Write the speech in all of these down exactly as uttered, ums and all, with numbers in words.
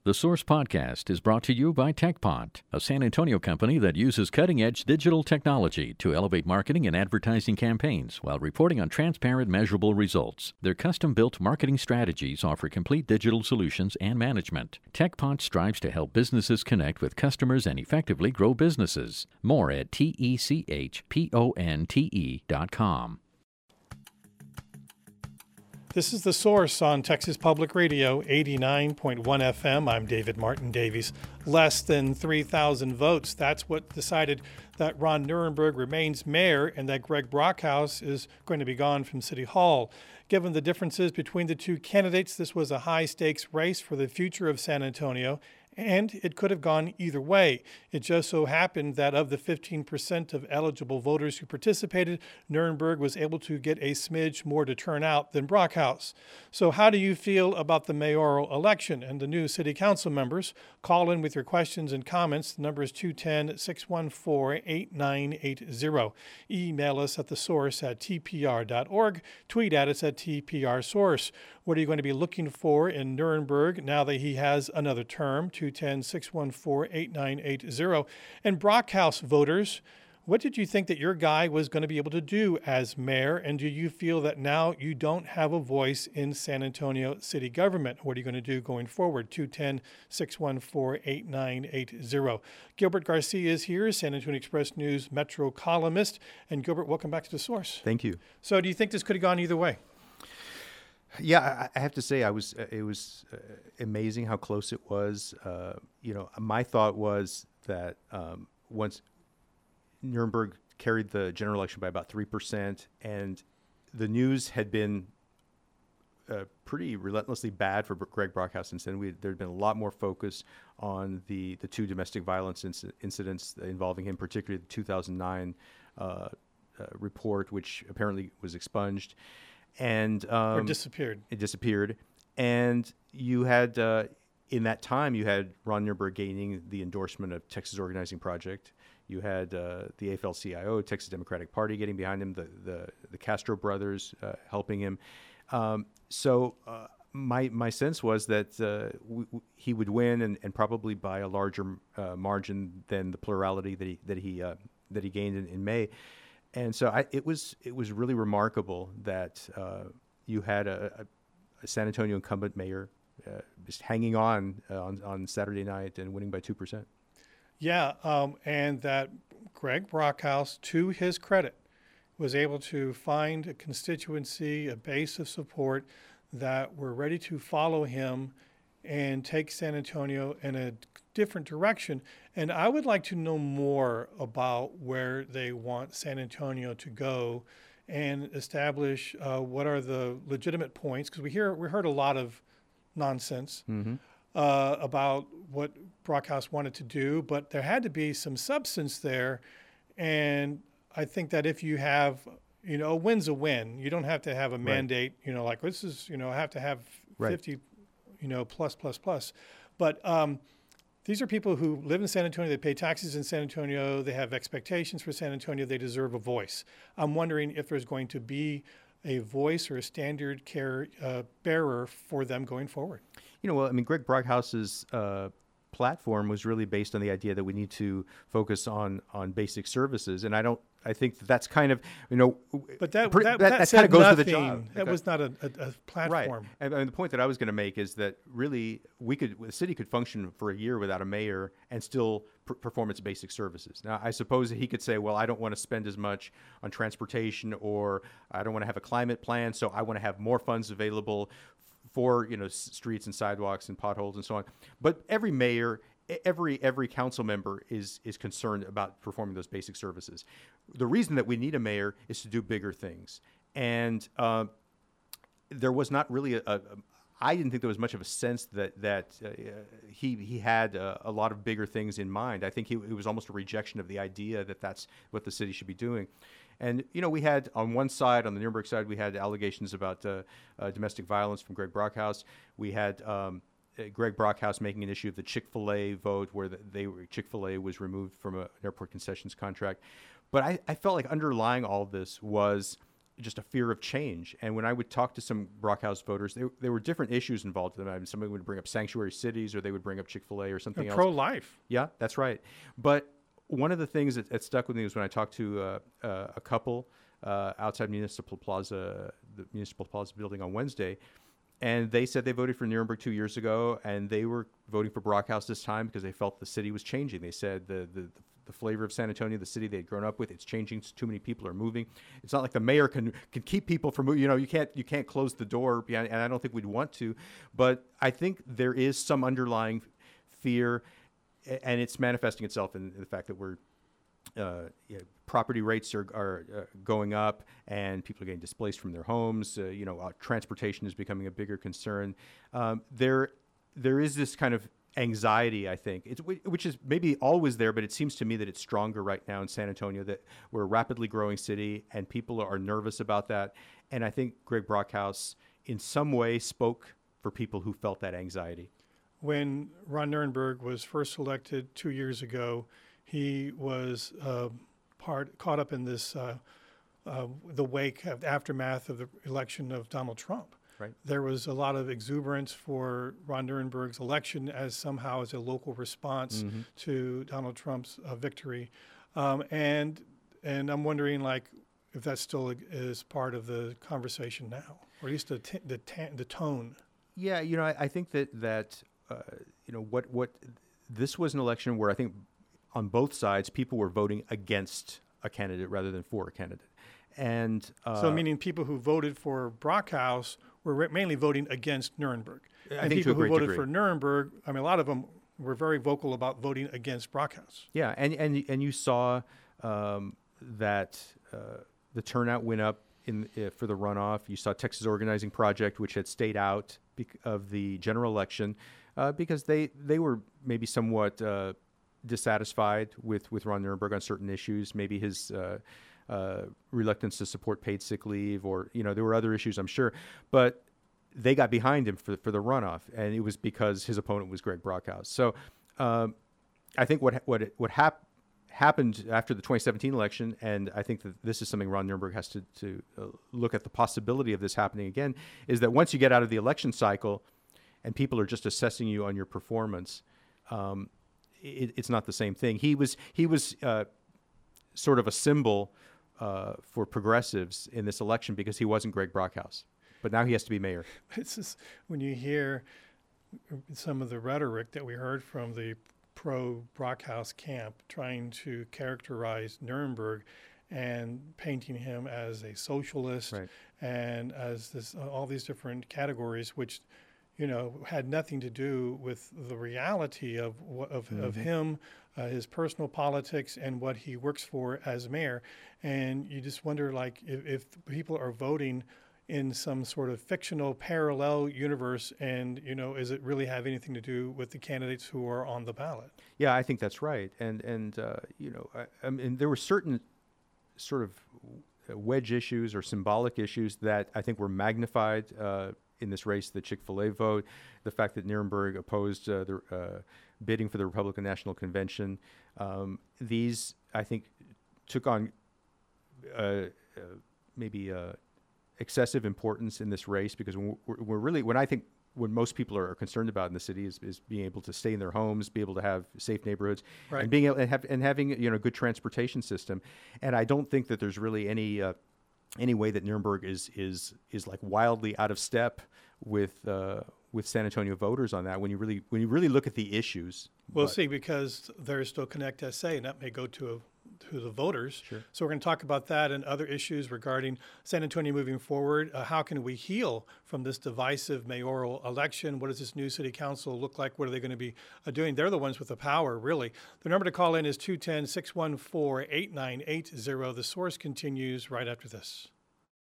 The Source Podcast is brought to you by TechPot, a San Antonio company that uses cutting-edge digital technology to elevate marketing and advertising campaigns while reporting on transparent, measurable results. Their custom-built marketing strategies offer complete digital solutions and management. TechPot strives to help businesses connect with customers and effectively grow businesses. More at T E C H P O N T E dot com. This is The Source on Texas Public Radio, eighty-nine point one F M. I'm David Martin Davies. Less than three thousand votes. That's what decided that Ron Nirenberg remains mayor and that Greg Brockhouse is going to be gone from City Hall. Given the differences between the two candidates, this was a high-stakes race for the future of San Antonio, and it could have gone either way. It just so happened that of the fifteen percent of eligible voters who participated, Nirenberg was able to get a smidge more to turn out than Brockhouse. So how do you feel about the mayoral election and the new city council members? Call in with your questions and comments. The number is two one zero, six one four, eight nine eight zero. Email us at thesource at t p r dot org. Tweet at us at T P R Source. What are you going to be looking for in Nirenberg now that he has another term? two one zero, six one four, eight nine eight zero. And Brockhouse voters, what did you think that your guy was going to be able to do as mayor? And do you feel that now you don't have a voice in San Antonio city government? What are you going to do going forward? two one zero, six one four, eight nine eight zero. Gilbert Garcia is here, San Antonio Express News Metro columnist. And Gilbert, welcome back to The Source. Thank you. So do you think this could have gone either way? Yeah, I have to say, I was. It was uh, amazing how close it was. Uh, you know, my thought was that um, once Nirenberg carried the general election by about three percent, and the news had been uh, pretty relentlessly bad for Greg Brockhouse since then. We, there had been a lot more focus on the the two domestic violence inc- incidents involving him, particularly the two thousand nine uh, uh, report, which apparently was expunged. And um, or disappeared. It disappeared. And you had, uh, in that time, you had Ron Nirenberg gaining the endorsement of Texas Organizing Project. You had uh, the A F L C I O, Texas Democratic Party, getting behind him, the the, the Castro brothers uh, helping him. Um, so uh, my my sense was that uh, w- w- he would win, and, and probably by a larger uh, margin than the plurality that he that he uh, that he gained in, in May. And so I, it was it was really remarkable that uh, you had a, a San Antonio incumbent mayor uh, just hanging on, uh, on on Saturday night and winning by two percent. Yeah, um, and that Greg Brockhouse, to his credit, was able to find a constituency, a base of support that were ready to follow him and take San Antonio in a different direction. And I would like to know more about where they want San Antonio to go and establish uh, what are the legitimate points, because we hear we heard a lot of nonsense mm-hmm. uh, about what Brockhouse wanted to do, but there had to be some substance there. And I think that if you have, you know, a win's a win. You don't have to have a mandate, right. you know, like this is, you know, I have to have right. fifty, you know, plus, plus, plus. But um, these are people who live in San Antonio. They pay taxes in San Antonio. They have expectations for San Antonio. They deserve a voice. I'm wondering if there's going to be a voice or a standard care uh, bearer for them going forward. You know, well, I mean, Greg Brockhouse's uh, platform was really based on the idea that we need to focus on on basic services, and I don't. I think that that's kind of, you know, but that pre- that, that, that, that said kind of goes nothing. with the job. That was not a, a, a platform. Right. And, and the point that I was going to make is that really we could, the city could function for a year without a mayor and still pr- perform its basic services. Now, I suppose that he could say, well, I don't want to spend as much on transportation, or I don't want to have a climate plan, so I want to have more funds available for, you know, s- streets and sidewalks and potholes and so on. But every mayor, every every council member is is concerned about performing those basic services. The reason that we need a mayor is to do bigger things. And uh, there was not really a, a I didn't think there was much of a sense that that uh, he he had a, a lot of bigger things in mind. I think he, it was almost a rejection of the idea that that's what the city should be doing. And, you know, we had on one side, on the Nirenberg side, we had allegations about uh, uh, domestic violence from Greg Brockhouse. We had um, Greg Brockhouse making an issue of the Chick-fil-A vote, where the, they were, Chick-fil-A was removed from a, an airport concessions contract. But I, I felt like underlying all of this was just a fear of change. And when I would talk to some Brockhouse voters, there, there were different issues involved with them. I mean, somebody would bring up sanctuary cities, or they would bring up Chick-fil-A or something They're else. Pro-life. Yeah, that's right. But one of the things that, that stuck with me was when I talked to uh, uh, a couple uh, outside Municipal Plaza, the Municipal Plaza building on Wednesday, and they said they voted for Nuremberg two years ago, and they were voting for Brockhouse this time because they felt the city was changing. They said the the, the flavor of San Antonio, the city they had grown up with, it's changing. Too many people are moving. It's not like the mayor can can keep people from moving. You know, you can't you can't close the door, and I don't think we'd want to. But I think there is some underlying fear, and it's manifesting itself in the fact that we're uh, you know, property rates are, are uh, going up, and people are getting displaced from their homes. Uh, you know, uh, transportation is becoming a bigger concern. Um, there, there is this kind of anxiety, I think, it's, which is maybe always there, but it seems to me that it's stronger right now in San Antonio, that we're a rapidly growing city, and people are nervous about that. And I think Greg Brockhouse, in some way, spoke for people who felt that anxiety. When Ron Nirenberg was first elected two years ago, he was uh, part caught up in this uh, uh, the wake of the aftermath of the election of Donald Trump. Right. There was a lot of exuberance for Ron Nirenberg's election as somehow as a local response mm-hmm. to Donald Trump's uh, victory, um, and and I'm wondering, like, if that still is part of the conversation now, or at least the t- the, t- the tone. Yeah, you know, I, I think that that uh, you know what what this was an election where I think on both sides people were voting against a candidate rather than for a candidate, and uh, so meaning people who voted for Brockhouse were re- mainly voting against Nirenberg, I and think people to a who great voted degree. for Nirenberg, I mean, a lot of them were very vocal about voting against Brockhouse. Yeah, and and and you saw um, that uh, the turnout went up in uh, for the runoff. You saw Texas Organizing Project, which had stayed out bec- of the general election uh, because they they were maybe somewhat uh, dissatisfied with with Ron Nirenberg on certain issues. Maybe his uh, uh, reluctance to support paid sick leave, or you know, there were other issues, I'm sure, but they got behind him for for the runoff, and it was because his opponent was Greg Brockhouse. So um, I think what what what hap- happened after the twenty seventeen election, and I think that this is something Ron Nirenberg has to to uh, look at the possibility of this happening again, is that once you get out of the election cycle, and people are just assessing you on your performance, um, it, it's not the same thing. He was he was uh, sort of a symbol uh, for progressives in this election because he wasn't Greg Brockhouse. But now he has to be mayor. It's just, when you hear some of the rhetoric that we heard from the pro-Brockhouse camp trying to characterize Nirenberg and painting him as a socialist, right, and as this uh, all these different categories, which, you know, had nothing to do with the reality of of, mm-hmm. of him, uh, his personal politics, and what he works for as mayor. And you just wonder, like, if, if people are voting in some sort of fictional parallel universe, and, you know, is it really have anything to do with the candidates who are on the ballot? Yeah, I think that's right. And, and uh, you know, I, I mean, there were certain sort of wedge issues or symbolic issues that I think were magnified uh, in this race, the Chick-fil-A vote, the fact that Nirenberg opposed uh, the uh, bidding for the Republican National Convention. Um, these, I think, took on uh, uh, maybe uh, excessive importance in this race, because we're, we're really, when I think, when most people are concerned about in the city is, is being able to stay in their homes, be able to have safe neighborhoods, right, and being able and have and having, you know, a good transportation system. And I don't think that there's really any uh, any way that Nirenberg is is is like wildly out of step with uh, with San Antonio voters on that. When you really when you really look at the issues, we'll but, see, because there's still Connect S A, and that may go to a to the voters. Sure. So we're going to talk about that and other issues regarding San Antonio moving forward. Uh, how can we heal from this divisive mayoral election? What does this new city council look like? What are they going to be uh, doing? They're the ones with the power, really. The number to call in is two one zero, six one four, eight nine eight zero. The Source continues right after this.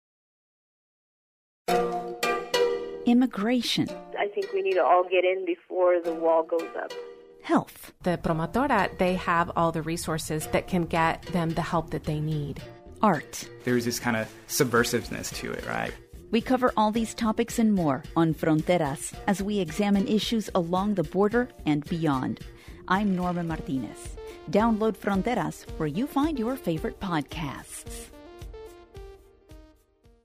Immigration. I think we need to all get in before the wall goes up. Health. The Promotora, they have all the resources that can get them the help that they need. Art. There's this kind of subversiveness to it, right? We cover all these topics and more on Fronteras as we examine issues along the border and beyond. I'm Norma Martinez. Download Fronteras where you find your favorite podcasts.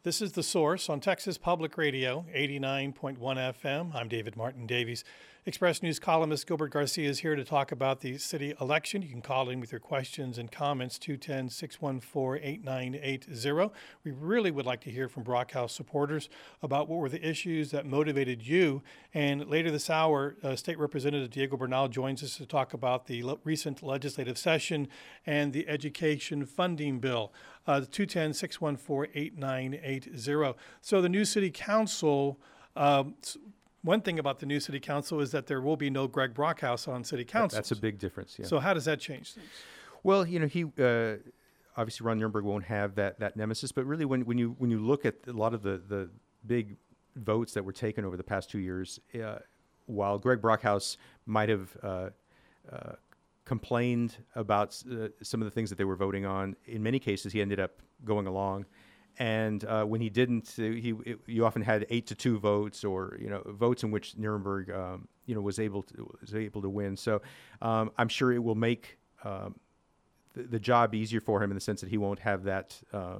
This is The Source on Texas Public Radio, eighty-nine point one F M. I'm David Martin Davies. Express News columnist Gilbert Garcia is here to talk about the city election. You can call in with your questions and comments, two one zero, six one four, eight nine eight zero. We really would like to hear from Brockhouse supporters about what were the issues that motivated you. And later this hour, uh, State Representative Diego Bernal joins us to talk about the le- recent legislative session and the education funding bill. Uh, two one zero, six one four, eight nine eight zero. So the new city council, um, one thing about the new city council is that there will be no Greg Brockhouse on city council. That's a big difference, yeah. So how does that change things? Well, you know, he uh, obviously Ron Nirenberg won't have that that nemesis, but really when, when you when you look at a lot of the, the big votes that were taken over the past two years, uh, while Greg Brockhouse might have uh, uh, complained about uh, some of the things that they were voting on, in many cases he ended up going along. And uh, when he didn't, uh, he it, you often had eight to two votes, or you know votes in which Nirenberg um, you know was able to was able to win. So um, I'm sure it will make um, the, the job easier for him in the sense that he won't have that uh,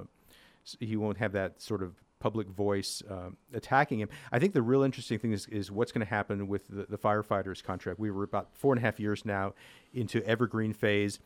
he won't have that sort of public voice um, attacking him. I think the real interesting thing is, is what's going to happen with the, the firefighters contract. We were about four and a half years now into evergreen phase.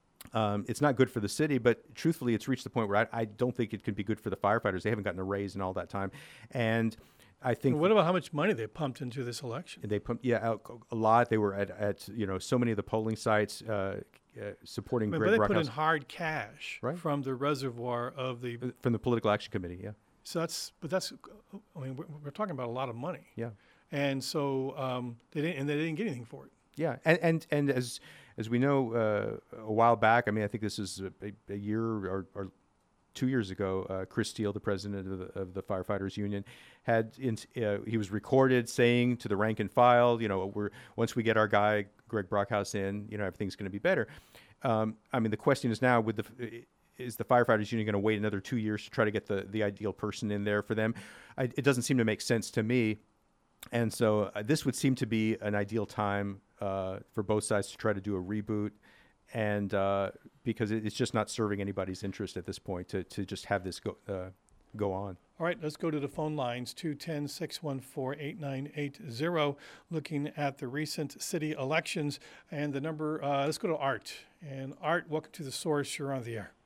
Um, it's not good for the city, but truthfully, it's reached the point where I, I don't think it can be good for the firefighters. They haven't gotten a raise in all that time. And I think... Well, what about how much money they pumped into this election? They pumped, yeah, a lot. They were at, at you know, so many of the polling sites uh, uh, supporting I mean, Greg But they Brockhouse. put in hard cash Right. from the reservoir of the... From the Political Action Committee, yeah. So that's, but that's, I mean, we're, we're talking about a lot of money. Yeah. And so um, they didn't, and they didn't get anything for it. Yeah, and and, and as as we know, uh, a while back, I mean, I think this is a, a year or, or two years ago, uh, Chris Steele, the president of the, of the Firefighters Union, had in, uh, he was recorded saying to the rank and file, you know, we're once we get our guy Greg Brockhouse in, you know, everything's going to be better. Um, I mean, the question is now, with the is the Firefighters Union going to wait another two years to try to get the the ideal person in there for them? I, it doesn't seem to make sense to me. And so uh, this would seem to be an ideal time uh, for both sides to try to do a reboot, and uh, because it, it's just not serving anybody's interest at this point to, to just have this go uh, go on. All right, let's go to the phone lines, two one zero, six one four, eight nine eight zero, looking at the recent city elections. And the number, uh, let's go to Art. And Art, welcome to The Source. You're on the air.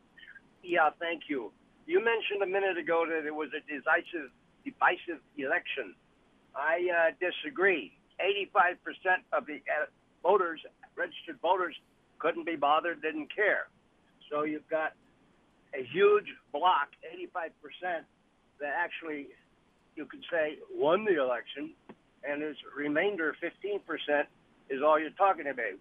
Yeah, thank you. You mentioned a minute ago that it was a decisive, divisive election. I uh, disagree. eighty-five percent of the uh, voters, registered voters, couldn't be bothered, didn't care. So you've got a huge block, eighty-five percent, that actually, you could say, won the election, and its remainder, fifteen percent, is all you're talking about.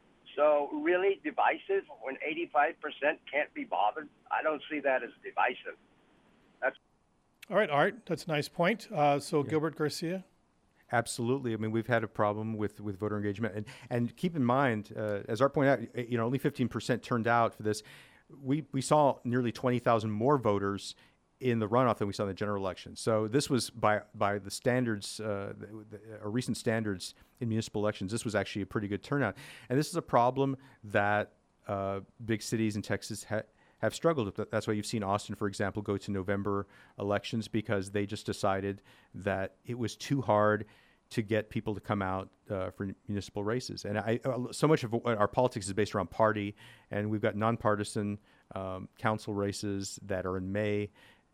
So really divisive when eighty-five percent can't be bothered? I don't see that as divisive. That's All right, Art, that's a nice point. Uh, so Yeah. Gilbert Garcia? Absolutely. I mean, we've had a problem with, with voter engagement. And, and keep in mind, uh, as Art pointed out, you know, only fifteen percent turned out for this. We, we saw nearly twenty thousand more voters in the runoff than we saw in the general election. So this was, by by the standards, uh, the, the, uh, recent standards in municipal elections, this was actually a pretty good turnout. And this is a problem that uh, big cities in Texas ha- have struggled with. That's why you've seen Austin, for example, go to November elections, because they just decided that it was too hard to get people to come out uh, for municipal races. And I, so much of our politics is based around party, and we've got nonpartisan um, council races that are in May,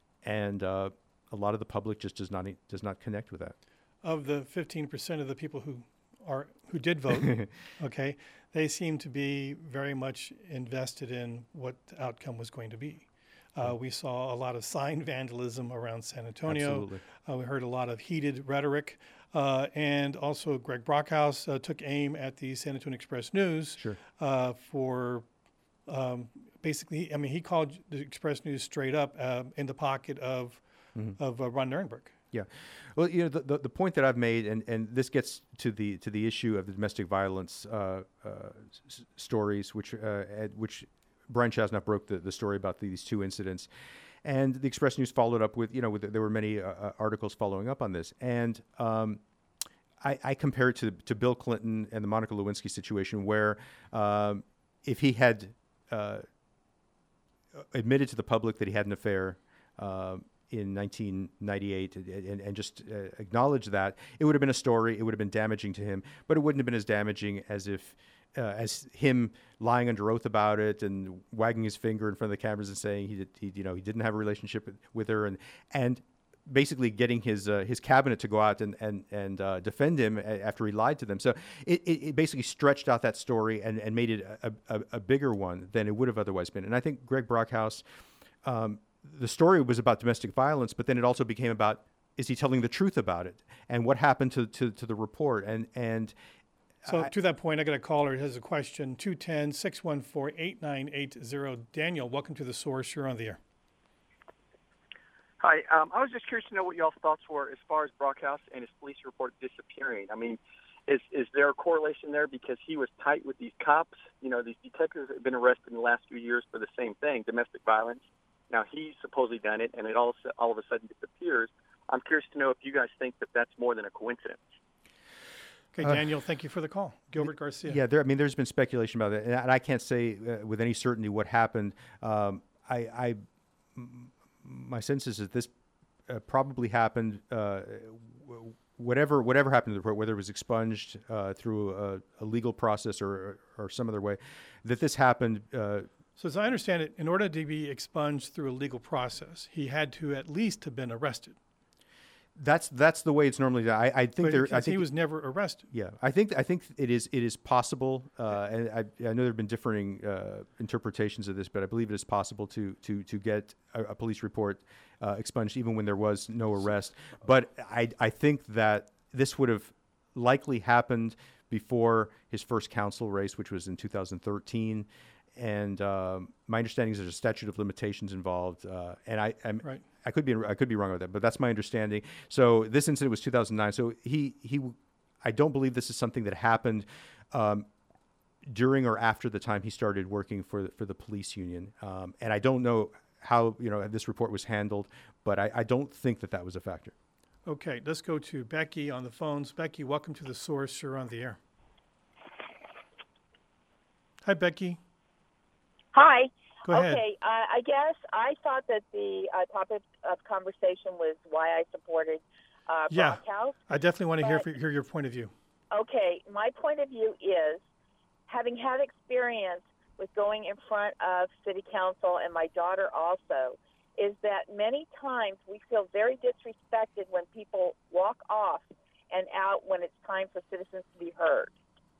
and uh, a lot of the public just does not does not connect with that. Of the fifteen percent of the people who are who did vote, okay, they seem to be very much invested in what the outcome was going to be. Uh, we saw a lot of sign vandalism around San Antonio. Absolutely. Uh, we heard a lot of heated rhetoric. Uh, and also Greg Brockhouse uh, took aim at the San Antonio Express News Sure. uh, for um, basically, I mean, he called the Express News straight up uh, in the pocket of, mm-hmm. of uh, Ron Nirenberg. Yeah. Well, you know, the, the, the point that I've made, and, and this gets to the to the issue of the domestic violence uh, uh, s- stories, which uh, at, which Brian Chasnoff broke the, the story about these two incidents. And the Express News followed up with, you know, with, there were many uh, articles following up on this. And um, I, I compare it to, to Bill Clinton and the Monica Lewinsky situation, where um, if he had uh, admitted to the public that he had an affair, uh, in nineteen ninety-eight and, and just uh, acknowledge that, it would have been a story. It would have been damaging to him, but it wouldn't have been as damaging as if uh, as him lying under oath about it and wagging his finger in front of the cameras and saying he, did, he you know, he didn't have a relationship with, with her and and. basically getting his uh, his cabinet to go out and and and uh, defend him after he lied to them. So it, it, it basically stretched out that story and, and made it a, a, a bigger one than it would have otherwise been. And I think Greg Brockhouse, um, the story was about domestic violence, but then it also became about, is he telling the truth about it and what happened to to, to the report? And and so I, to that point, I got a caller who has a question. two one zero, six one four, eight nine eight zero. Daniel, welcome to The Source. You're on the air. Hi, um, I was just curious to know what y'all's thoughts were as far as Brockhouse and his police report disappearing. I mean, is is there a correlation there because he was tight with these cops? You know, these detectives have been arrested in the last few years for the same thing, domestic violence. Now he's supposedly done it, and it all all of a sudden disappears. I'm curious to know if you guys think that that's more than a coincidence. Okay, Daniel, uh, thank you for the call. Gilbert Garcia. Yeah, there, I mean, there's been speculation about that, and I can't say uh, with any certainty what happened. Um, I. I My sense is that this uh, probably happened, uh, whatever whatever happened to the report, whether it was expunged uh, through a, a legal process or or some other way, that this happened. Uh, so as I understand it, in order to be expunged through a legal process, he had to at least have been arrested. That's that's the way it's normally done. I, I think but there. I think he was never arrested. Yeah, I think I think it is it is possible, uh, and I, I know there have been differing uh, interpretations of this, but I believe it is possible to to to get a, a police report uh, expunged even when there was no arrest. But I I think that this would have likely happened before his first council race, which was in two thousand thirteen. And um, my understanding is there's a statute of limitations involved, uh, and I I'm, right. I could be I could be wrong with that, but that's my understanding. So this incident was two thousand nine. So he he I don't believe this is something that happened um, during or after the time he started working for the, for the police union, um, and I don't know how you know this report was handled, but I, I don't think that that was a factor. Okay, let's go to Becky on the phones. Becky, welcome to The Source. You're on the air. Hi, Becky. Hi. Go ahead. Okay, uh, I guess I thought that the uh, topic of conversation was why I supported uh, yeah, Brockhouse. I definitely want to but, hear hear your point of view. Okay, my point of view is, having had experience with going in front of city council and my daughter also, is that many times we feel very disrespected when people walk off and out when it's time for citizens to be heard.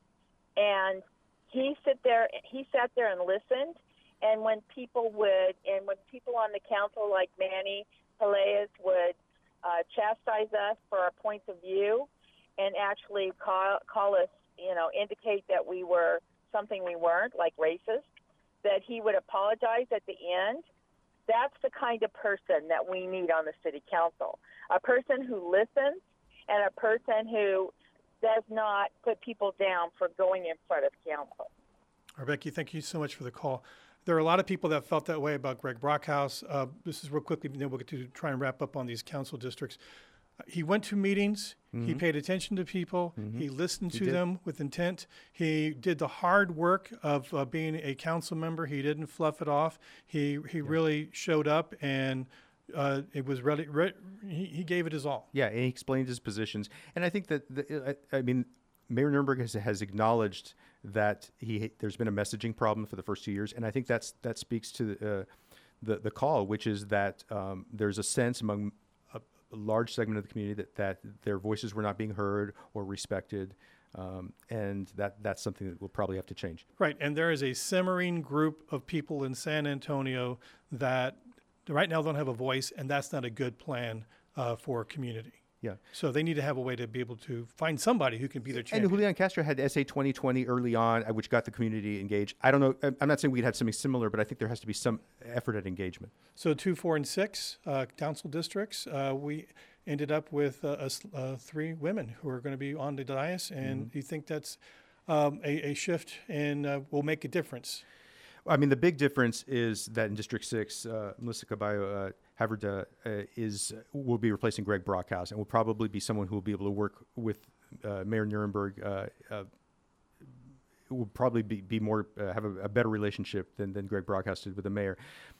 And he sit there. He sat there and listened. And when people would, and when people on the council like Manny Pelaez would uh, chastise us for our points of view, and actually call, call us, you know, indicate that we were something we weren't, like racist, that he would apologize at the end. That's the kind of person that we need on the city council. A person who listens and a person who does not put people down for going in front of council. All right, Becky, thank you so much for the call. There are a lot of people that felt that way about Greg Brockhouse. Uh, this is real quickly, then we'll get to try and wrap up on these council districts. Uh, he went to meetings. Mm-hmm. He paid attention to people. Mm-hmm. He listened he to did. them with intent. He did the hard work of uh, being a council member. He didn't fluff it off. He he yeah. really showed up, and uh, it was really, re- he, he gave it his all. Yeah, and he explained his positions. And I think that, the, I, I mean, Mayor Nirenberg has, has acknowledged that he there's been a messaging problem for the first two years, and I think that's that speaks to the uh, the, the call, which is that um, there's a sense among a, a large segment of the community that, that their voices were not being heard or respected, um, and that that's something that will probably have to change. Right, and there is a simmering group of people in San Antonio that right now don't have a voice, and that's not a good plan uh, for a community. Yeah. So they need to have a way to be able to find somebody who can be their champion. And Julian Castro had S A twenty twenty early on, which got the community engaged. I don't know. I'm not saying we'd have something similar, but I think there has to be some effort at engagement. So two, four, and six uh, council districts, uh, we ended up with uh, uh, three women who are going to be on the dais, and mm-hmm. you think that's um, a, a shift and uh, will make a difference? I mean, the big difference is that in District Six, uh, Melissa Caballo uh, Haverda uh, is will be replacing Greg Brockhouse, and will probably be someone who will be able to work with uh, Mayor Nirenberg. Uh, uh, will probably be, be more uh, have a, a better relationship than, than Greg Brockhouse did with the mayor.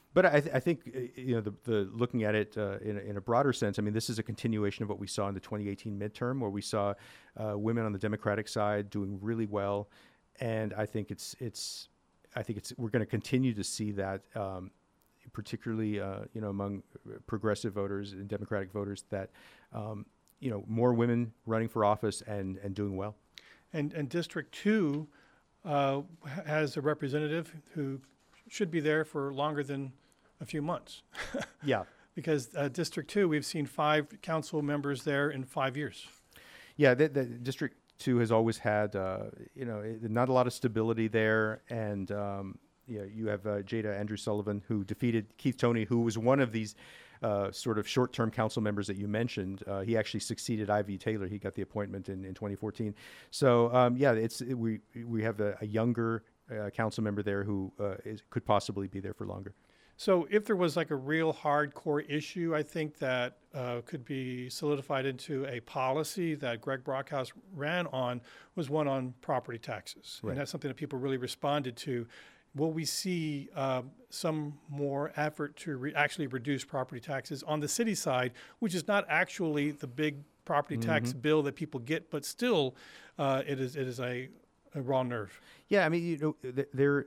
But I, th- I think, uh, you know, the, the looking at it uh, in, a, in a broader sense, I mean, this is a continuation of what we saw in the twenty eighteen midterm, where we saw uh, women on the Democratic side doing really well, and I think it's it's I think it's we're going to continue to see that, um, particularly uh, you know among progressive voters and Democratic voters, that um, you know more women running for office and and doing well. And and District Two uh, has a representative who should be there for longer than a few months. Yeah. Because uh, District two, we've seen five council members there in five years. Yeah, the, the District two has always had, uh, you know, it, not a lot of stability there. And, um, you know, you have uh, Jada Andrew Sullivan, who defeated Keith Toney, who was one of these uh, sort of short-term council members that you mentioned. Uh, he actually succeeded Ivy Taylor. He got the appointment in, in twenty fourteen. So, um, yeah, it's it, we we have a, a younger uh, council member there who uh, is, could possibly be there for longer. So if there was like a real hardcore issue, I think that uh, could be solidified into a policy that Greg Brockhouse ran on, was one on property taxes. Right. And that's something that people really responded to. Will we see uh, some more effort to re- actually reduce property taxes on the city side, which is not actually the big property mm-hmm. tax bill that people get, but still uh, it is it is a, a raw nerve. Yeah, I mean, you know, th- there.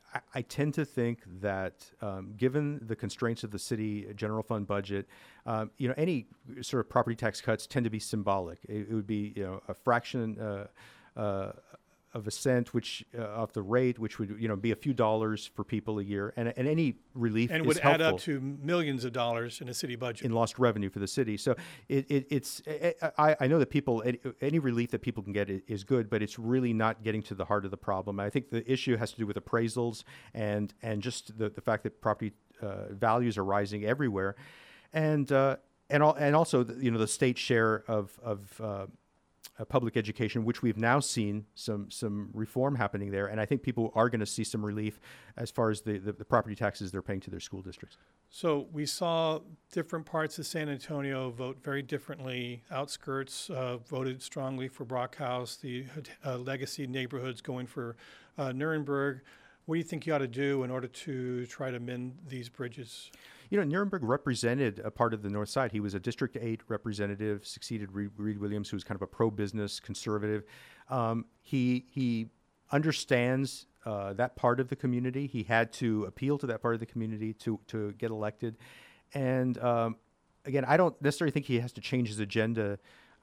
I tend to think that um, given the constraints of the city general fund budget, um, you know, any sort of property tax cuts tend to be symbolic. It, it would be, you know, a fraction uh, uh, of a cent, which uh, off the rate, which would, you know, be a few dollars for people a year, and and any relief and is would helpful. add up to millions of dollars in a city budget in lost revenue for the city. So it, it it's I, I know that people any, any relief that people can get is good, but it's really not getting to the heart of the problem. I think the issue has to do with appraisals and and just the the fact that property uh, values are rising everywhere, and uh, and all, and also the, you know the state share of of uh, Uh, public education, which we've now seen some some reform happening there, and I think people are going to see some relief as far as the, the, the property taxes they're paying to their school districts. So we saw different parts of San Antonio vote very differently. Outskirts uh, voted strongly for Brockhouse, the uh, legacy neighborhoods going for uh, Nuremberg. What do you think you ought to do in order to try to mend these bridges? You know, Nuremberg represented a part of the North Side. He was a District eight representative, succeeded Reed, Reed Williams, who was kind of a pro-business conservative. Um, he he understands uh, that part of the community. He had to appeal to that part of the community to to get elected. And um, again, I don't necessarily think he has to change his agenda.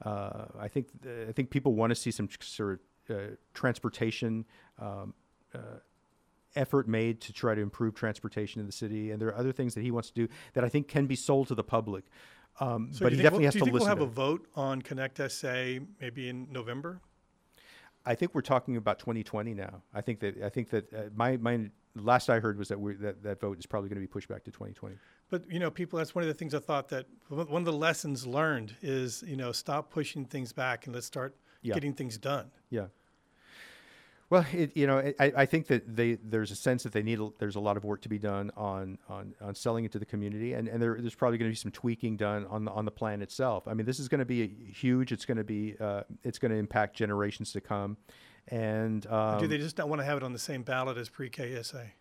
Uh, I think uh, I think people want to see some sort of uh, transportation Um, uh, effort made to try to improve transportation in the city, and there are other things that he wants to do that I think can be sold to the public. Um, so but he definitely we'll, has to listen. Do you think we'll have to a vote on Connect S A maybe in November? I think we're talking about twenty twenty now. I think that I think that uh, my my last I heard was that we that that vote is probably going to be pushed back to twenty twenty. But you know, people. That's one of the things I thought that one of the lessons learned is you know stop pushing things back and let's start yeah. getting things done. Yeah. Well, it, you know, I, I think that they there's a sense that they need a, there's a lot of work to be done on on, on selling it to the community, and, and there, there's probably going to be some tweaking done on the on the plan itself. I mean, this is going to be a huge. It's going to be uh, it's going to impact generations to come, and um, do they just not want to have it on the same ballot as pre-K S A?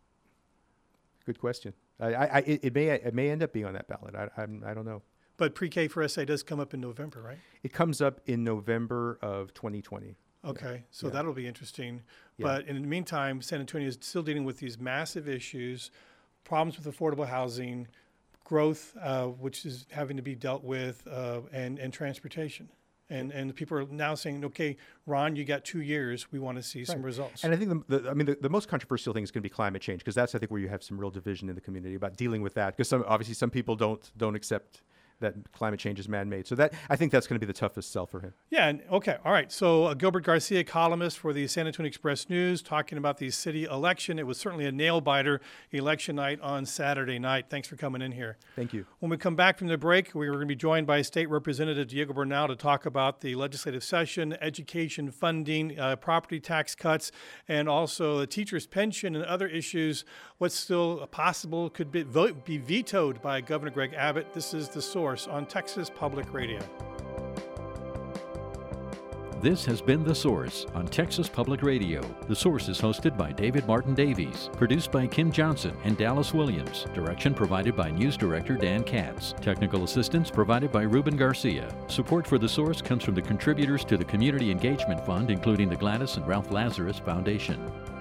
Good question. I, I it, it may it may end up being on that ballot. I I'm, I don't know. But pre-K for S A does come up in November, right? It comes up in November of twenty twenty. Okay, so yeah. that'll be interesting. Yeah. But in the meantime, San Antonio is still dealing with these massive issues, problems with affordable housing, growth, uh, which is having to be dealt with, uh, and, and transportation. And and people are now saying, okay, Ron, you got two years. We want to see right. some results. And I think, the, the I mean, the, the most controversial thing is going to be climate change, because that's, I think, where you have some real division in the community about dealing with that. Because some, obviously some people don't don't accept that climate change is man-made. So that I think that's going to be the toughest sell for him. Yeah, and okay, all right. So uh, Gilbert Garcia, columnist for the San Antonio Express News, talking about the city election. It was certainly a nail-biter election night on Saturday night. Thanks for coming in here. Thank you. When we come back from the break, we're going to be joined by State Representative Diego Bernal to talk about the legislative session, education funding, uh, property tax cuts, and also the teacher's pension and other issues. What's still possible could be, vote, be vetoed by Governor Greg Abbott. This is The Source on Texas Public Radio. This has been The Source on Texas Public Radio. The Source is hosted by David Martin Davies, produced by Kim Johnson and Dallas Williams, direction provided by News Director Dan Katz, technical assistance provided by Ruben Garcia. Support for The Source comes from the contributors to the Community Engagement Fund, including the Gladys and Ralph Lazarus Foundation.